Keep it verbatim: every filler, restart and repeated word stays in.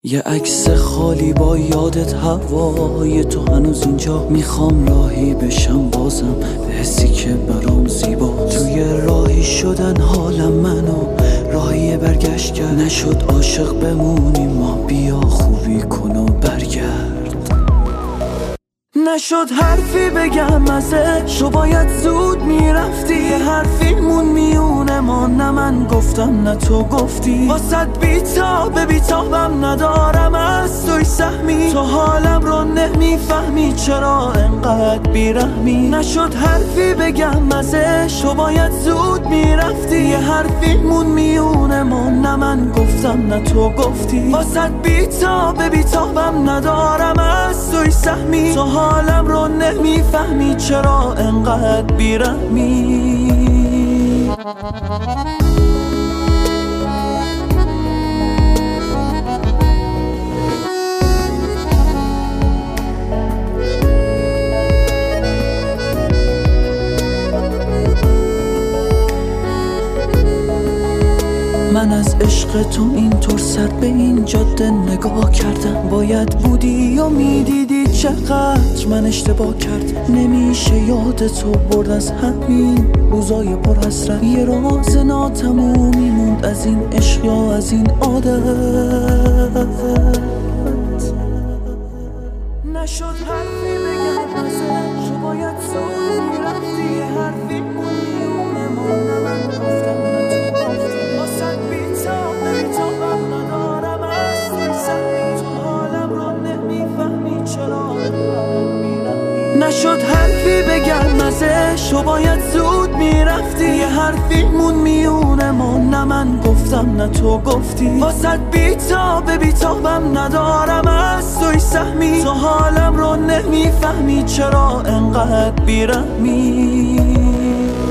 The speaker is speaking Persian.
یه عکس خالی با یادت هوای تو هنوز اینجا. میخوام راهی بشم بازم به حسی که برام زیبا. توی راهی شدن حالم منو راهی برگشت کرد. نشد عاشق بمونیم ما، بیا خوبی کن و برگرد. نشد حرفی بگم ازش، تو باید زود میرفتی. یه حرفی مون میونه ما، نه من گفتم نه تو گفتی. واسد بیتاب بیتابم ندارم از توی سهمی. تو حالم رو نمیفهمی چرا انقدر بیرحمی. نشد حرفی بگم ازش، تو باید زود میرفتی. یه حرفی مون میونه ما، نه من گفتم نه تو گفتی. واسد بیتاب بیتابم ندارم از توی سهمی. تو حالم رو نمیفهمی چرا انقدر بیرحمی. من از عشق تو اینطور سر به این جاده نگاه کردم. باید بودی و میدیدی چقدر من اشتباه کردم. نمیشه یاد تو برد از همین روزای پر حسرت. یه راز ناتمومی موند از این عشق یا از این عادت. نشد حرفی بگم ازش، تو باید زود میرفتی. یه حرفی مونیونه ما، نه من گفتم نه تو گفتی. واسد بیتاب بیتابم ندارم از توی سهمی. تو حالم رو نمیفهمی چرا میرم. نشد حرفی بگم ازش، تو باید زود میرفتی. یه حرفی مون میونه ما، نه من گفتم نه تو گفتی. واسد بیتاب بیتابم ندارم از توی سهمی. تو حالم رو نمیفهمی چرا انقدر بیرحمی.